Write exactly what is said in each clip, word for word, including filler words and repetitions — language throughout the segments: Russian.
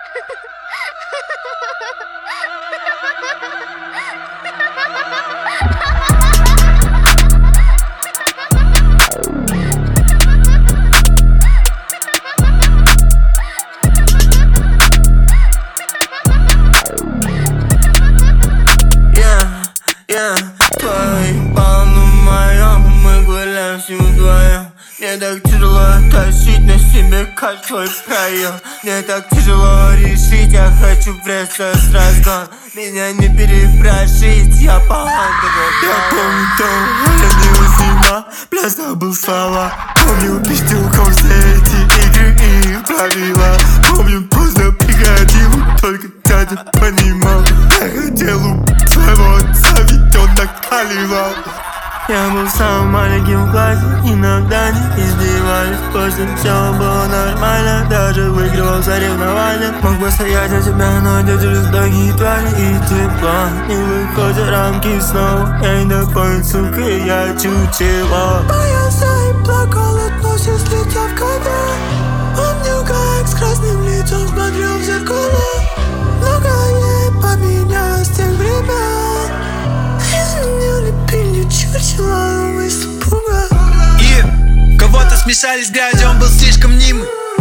Твои полну моем, мы гуляем с ним вдвоем. Мне так тяжело тащить на себе каждый твой проем. Мне так тяжело решить, я хочу врезаться с разгон. Меня не перепрожить, я полантовый. Я помню то, я не узима, бля, забыл слова. Помню, пиздюком все эти игры и их правила. Помню, поздно приходил, только дядя понимал. Я хотел убить своего отца, ведь он накаливал. Я был самым маленьким в классе, иногда не издевались. После всего было нормально, даже выигрывал соревнования. Мог бы стоять на тебя, но держишь дорогие твари и тепло. Не выходят рамки снова, я не допоин, сука, я чучело. Боялся и плакал, относясь, летя в кадр. Помню, как с красным лицом смотрел в зеркало. Многое поменялось с тех времен. Изменили пили чучело из пуга. И кого-то смешали с грязью, он был слишком ним.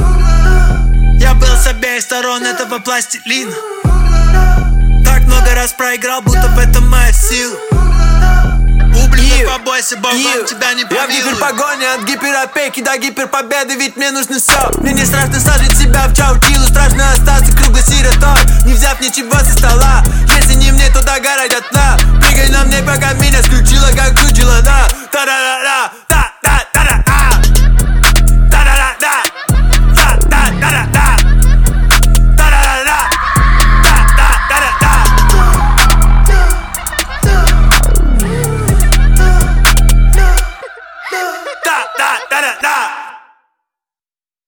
Я был с обеих сторон этого пластилина. Так много раз проиграл, будто в этом моя сила. Ублюдок, побойся, Бог вам тебя не помилует. Я в гиперпогоне от гиперопеки до гиперпобеды, ведь мне нужно все. Мне не страшно сложить себя в чаучилу, страшно остаться круглой сиротой, не взяв ничего со стола. Если не мне, то догорать дотла. Прыгай на мне, пока меня скрутило, как чучело, да. Та-да-да-да, та-та-та-да-а. Та-да-да-да, та-та-та-да-да. Та-да-да-да, та-та-та-да-да. Da da da da da.